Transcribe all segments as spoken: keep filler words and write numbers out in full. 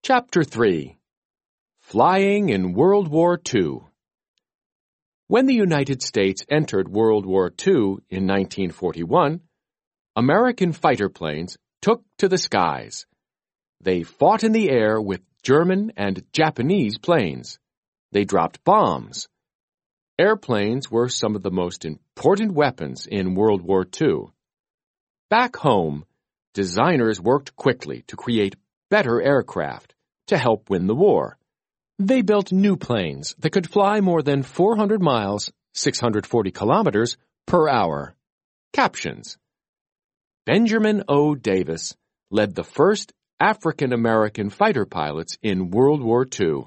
Chapter three. Flying in World War Two. When the United States entered World War Two in nineteen forty-one, American fighter planes took to the skies. They fought in the air with German and Japanese planes. They dropped bombs. Airplanes were some of the most important weapons in World War Two. Back home, designers worked quickly to create better aircraft to help win the war. They built new planes that could fly more than four hundred miles, six hundred forty kilometers, per hour. Captions. Benjamin O. Davis led the first African-American fighter pilots in World War Two.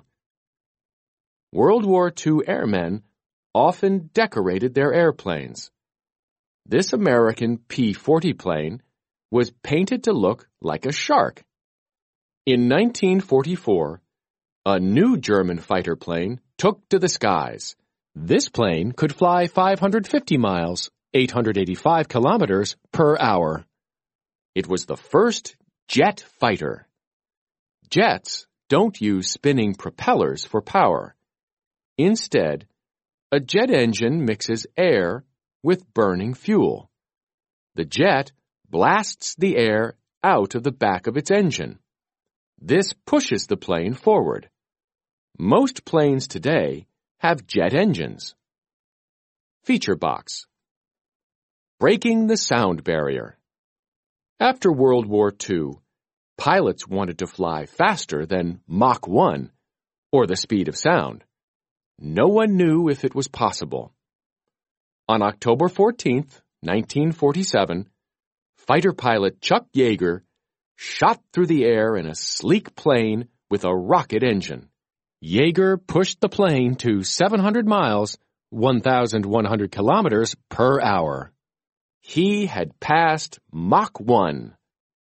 World War Two airmen often decorated their airplanes. This American P forty plane was painted to look like a shark. In nineteen forty-four, a new German fighter plane took to the skies. This plane could fly five hundred fifty miles, eight hundred eighty-five kilometers per hour. It was the first jet fighter. Jets don't use spinning propellers for power. Instead, a jet engine mixes air with burning fuel. The jet blasts the air out of the back of its engine. This pushes the plane forward. Most planes today have jet engines. Feature box. Breaking the sound barrier. After World War Two, pilots wanted to fly faster than Mach one, or the speed of sound. No one knew if it was possible. On October fourteenth, nineteen forty-seven, fighter pilot Chuck Yeager shot through the air in a sleek plane with a rocket engine. Yeager pushed the plane to seven hundred miles, one thousand one hundred kilometers per hour. He had passed Mach one.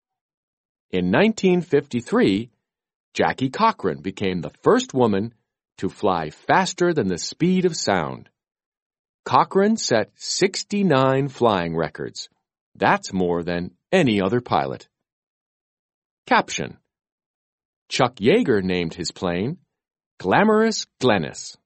In nineteen fifty-three, Jackie Cochran became the first woman to fly faster than the speed of sound. Cochran set sixty-nine flying records. That's more than any other pilot. Caption. Chuck Yeager named his plane Glamorous Glennis.